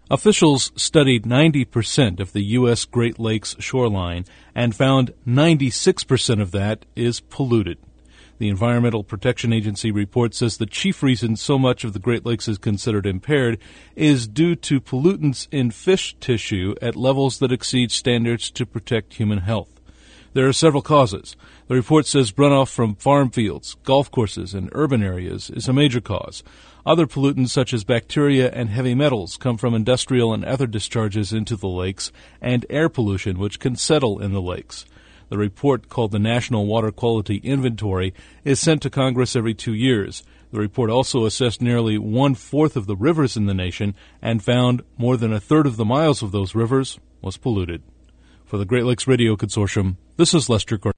Officials studied 90% of the U.S. Great Lakes shoreline and found 96% of that is polluted. The Environmental Protection Agency report says the chief reason so much of the Great Lakes is considered impaired is due to pollutants in fish tissue at levels that exceed standards to protect human health. There are several causes. The report says runoff from farm fields, golf courses, and urban areas is a major cause. Other pollutants such as bacteria and heavy metals come from industrial and other discharges into the lakes, and air pollution, which can settle in the lakes. The report, called the National Water Quality Inventory, is sent to Congress every 2 years. The report also assessed nearly 1/4 of the rivers in the nation and found more than 1/3 of the miles of those rivers was polluted. For the Great Lakes Radio Consortium, this is Lester Gordon.